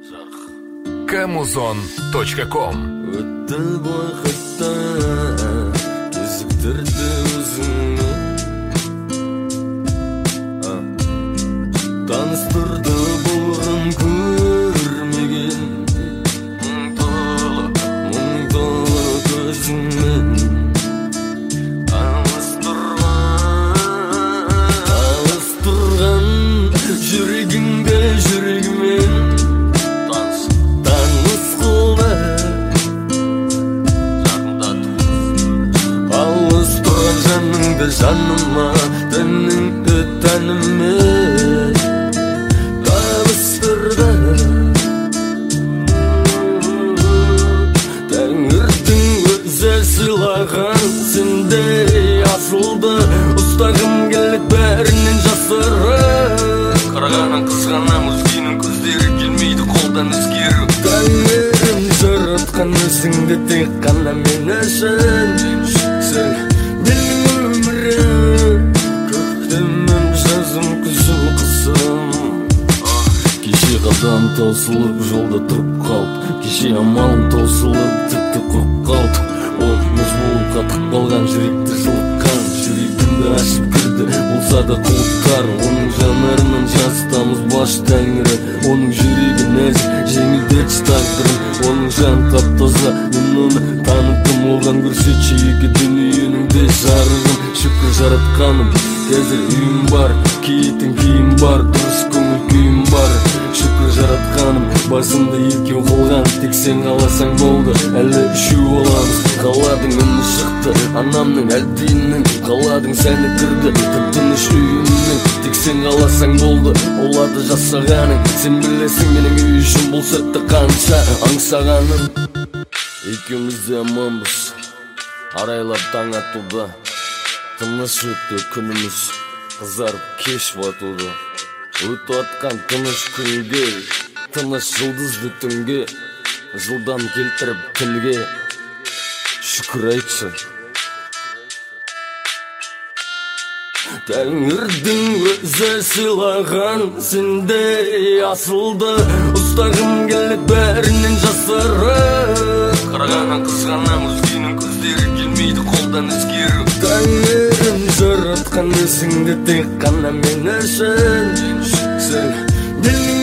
Kamuzon.com. Өтті уақытта кезіктірді өзіңі, таныстырды бұрын көрмеген мұң толы көзіңмен. Алыстырған жүрегіңді жүрегімен таныс қылды. Алыстырған жаныңды жаныма, тәніңді тәніме табыстырды. Тәңірдің өзі сыйлаған сендей асылды, ұстағым келеді бәрінен жасырып. Қарағаннан қызғанам өзгенің көздері келмейді қолдан өзгеру. Тәңірім жаратқан өзіңді тек қана мен үшін. Сен менің өмірім, көктемім жазым күзім қысым. Кеше қадам таусылып жолда тұрып қалды, кеше амалым таусылып тіпті құрып қалды. Ол мұз болып қатып қалған жүректі жылытқан, жүрегімді ашып кірді болса да құлыптар. Оның жанарынан жас тамыз баш тәңірі, оның жүрегі нәзік жеңілдетші тағдырын. Оның жан тап-таза, мен оны таныттым. Оған көрсетші екі дүниенің де жарығын. Шүкір жаратқаным, қазір үйім бар, киетін киім бар, дұрыс көңіл күйім бар. Шүкір жаратқаным, басымды екеу қылған, тек сен қаласаң болды, әлі үшеу боламыз. Қаладың үні шықты анамның әлдейінің, қаладың сәні кірді тып-тыныш үйімнің. Тек сен қаласаң болды, олады жасағаның. Сен білесің менің үй үшін бұл сәтті қанша аңсағаным. Екеуміз де аманбыз, арайлап таң атуда, тыныш өтті күніміз, қызарып кеш батуда. Өтіп атқан тыныш күнге, тыныш жұлдызды түнге, жылдам келтіріп тілге шүкір айтшы. Тәңірдің өзі сыйлаған сендей асылды, ұстағым келеді бәрінен жасырып. Қарағаннан қызғанам өзгенің көздері келмейді қолдан өзгеру. Тәңірім жаратқан өзіңді тек қана мен үшін. Сен